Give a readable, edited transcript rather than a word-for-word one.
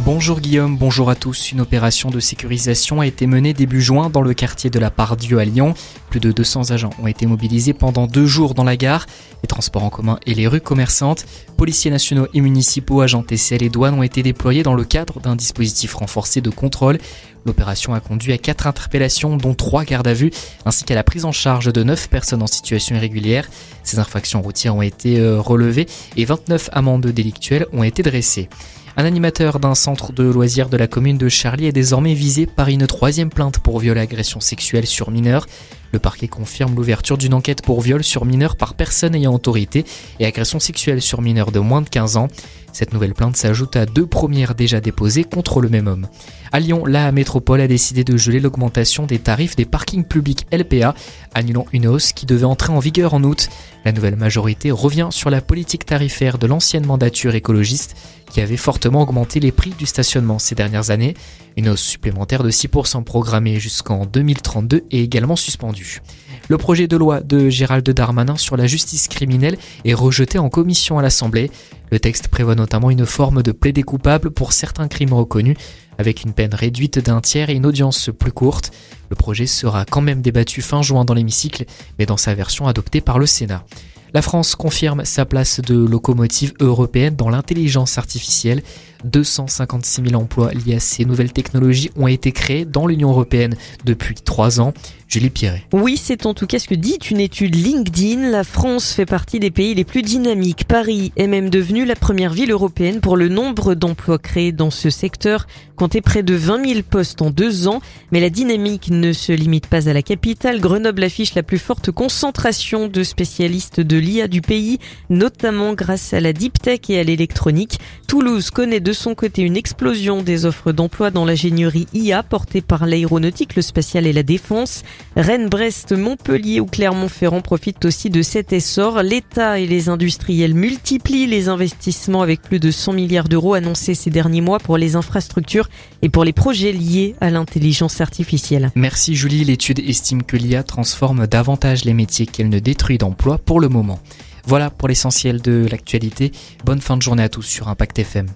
Bonjour Guillaume, bonjour à tous. Une opération de sécurisation a été menée début juin dans le quartier de la Part-Dieu à Lyon. Plus de 200 agents ont été mobilisés pendant 2 jours dans la gare, les transports en commun et les rues commerçantes. Policiers nationaux et municipaux, agents TCL et douanes ont été déployés dans le cadre d'un dispositif renforcé de contrôle. L'opération a conduit à 4 interpellations, dont 3 gardes à vue, ainsi qu'à la prise en charge de 9 personnes en situation irrégulière. Ces infractions routières ont été relevées et 29 amendes délictuelles ont été dressées. Un animateur d'un centre de loisirs de la commune de Charly est désormais visé par une 3e plainte pour viol et agression sexuelle sur mineur. Le parquet confirme l'ouverture d'une enquête pour viol sur mineur par personne ayant autorité et agression sexuelle sur mineur de moins de 15 ans. Cette nouvelle plainte s'ajoute à 2 premières déjà déposées contre le même homme. À Lyon, la métropole a décidé de geler l'augmentation des tarifs des parkings publics LPA, annulant une hausse qui devait entrer en vigueur en août. La nouvelle majorité revient sur la politique tarifaire de l'ancienne mandature écologiste qui avait fortement augmenté les prix du stationnement ces dernières années. Une hausse supplémentaire de 6% programmée jusqu'en 2032 est également suspendue. Le projet de loi de Gérald Darmanin sur la justice criminelle est rejeté en commission à l'Assemblée. Le texte prévoit notamment une forme de plaidé coupable pour certains crimes reconnus, avec une peine réduite d'un tiers et une audience plus courte. Le projet sera quand même débattu fin juin dans l'hémicycle, mais dans sa version adoptée par le Sénat. La France confirme sa place de locomotive européenne dans l'intelligence artificielle. 256 000 emplois liés à ces nouvelles technologies ont été créés dans l'Union européenne depuis 3 ans. Julie Pierret. Oui, c'est en tout cas ce que dit une étude LinkedIn. La France fait partie des pays les plus dynamiques. Paris est même devenue la première ville européenne pour le nombre d'emplois créés dans ce secteur, compté près de 20 000 postes en 2 ans. Mais la dynamique ne se limite pas à la capitale. Grenoble affiche la plus forte concentration de spécialistes de l'IA du pays, notamment grâce à la deep tech et à l'électronique. Toulouse connaît de son côté une explosion des offres d'emploi dans l'ingénierie IA portée par l'aéronautique, le spatial et la défense. Rennes, Brest, Montpellier ou Clermont-Ferrand profitent aussi de cet essor. L'État et les industriels multiplient les investissements avec plus de 100 milliards d'euros annoncés ces derniers mois pour les infrastructures et pour les projets liés à l'intelligence artificielle. Merci Julie, l'étude estime que l'IA transforme davantage les métiers qu'elle ne détruit d'emplois pour le moment. Voilà pour l'essentiel de l'actualité. Bonne fin de journée à tous sur Impact FM.